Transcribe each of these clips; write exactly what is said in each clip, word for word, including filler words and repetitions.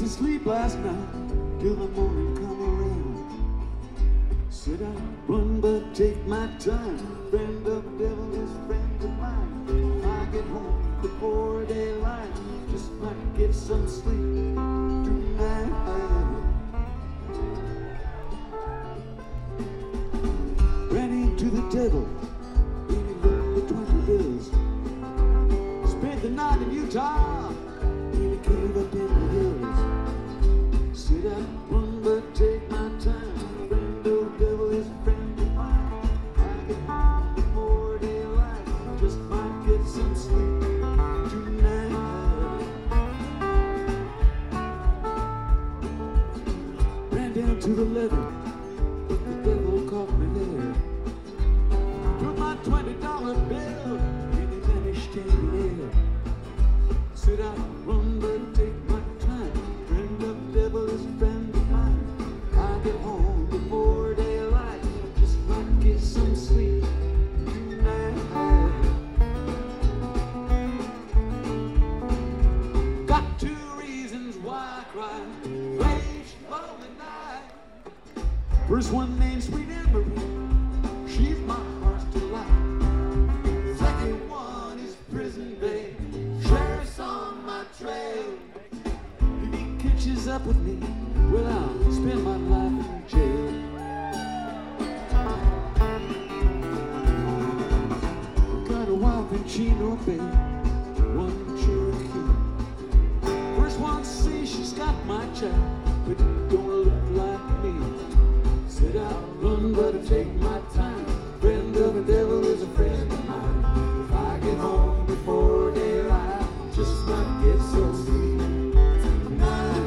to sleep last night till the morning come around. Said I'd run but take my time. Friend of the devil is friend of mine. If I get home before daylight, just might get some sleep tonight. Ran into the devil, and he looked for twenty bills. Spent the night in Utah, in a cave up in the hills. Said I'd run but take my time. Friend of the devil is a friend of mine. I get home before daylight, just might get some sleep tonight. Ran down to the levee, but the devil caught me there. Took my twenty dollar bill, and he vanished in the air. Said I'd run but take my time. Friend of the devil is a friend of mine. I get home before daylight, just might get some sleep tonight. Got two reasons why I cry each lonely night. First one named Sweet Anne-Marie, she's my heart's delight. Second one is Prison Bay, sheriff's on my trail. If he catches up with me, well, I'll spend my life in jail. Got a wife in Chino Bay, one Cherokee. First one says she's got my child, but it don't look like me. Said I'll run, but I'll take my time. Friend of the devil is a friend of mine. If I get home before daylight, just might get some sleep tonight.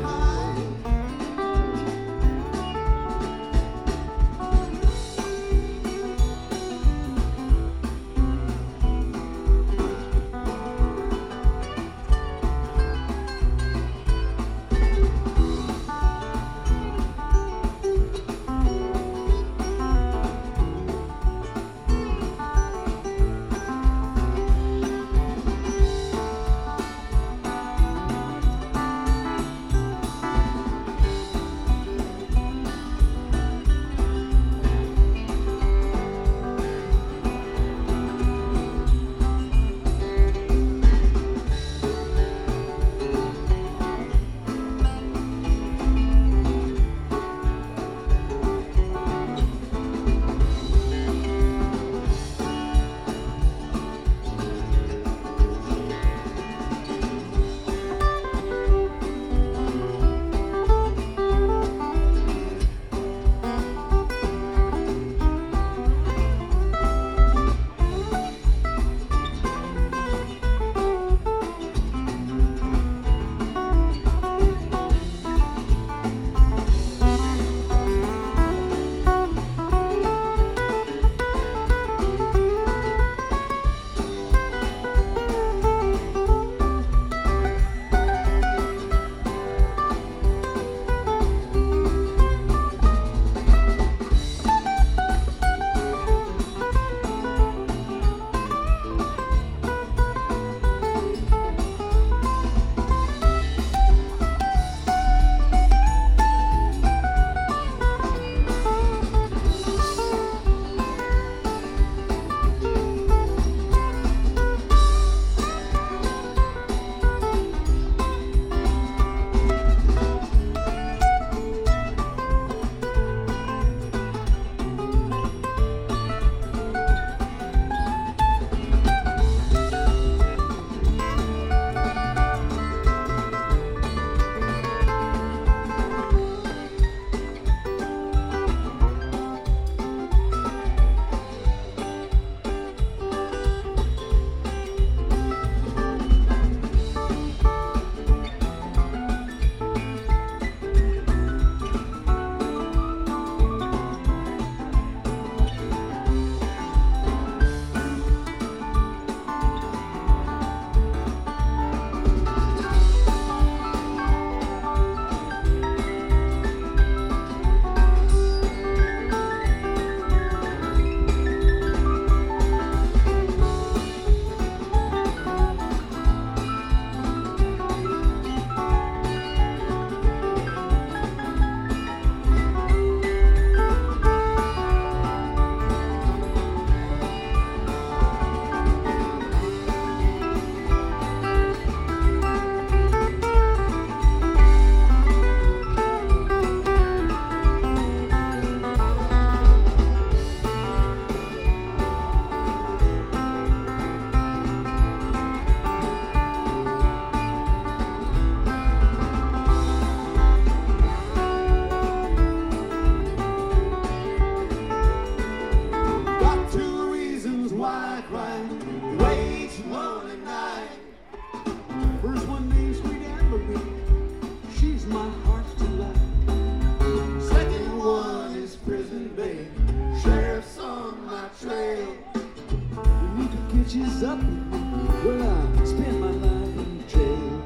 comes up with me, well, I spend my life in jail.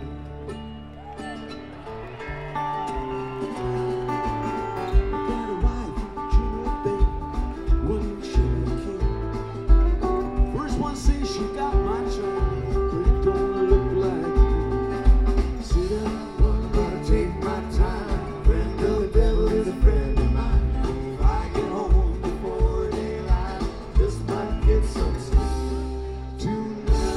I got a wife, junior baby, one Cherokee. First one says she got my charm, but it don't look like me. Sit down, I'm gonna take my time. Friend of the devil is a friend of mine. If I get home before daylight, just might get some sleep tonight.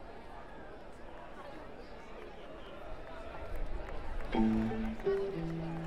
Thank you.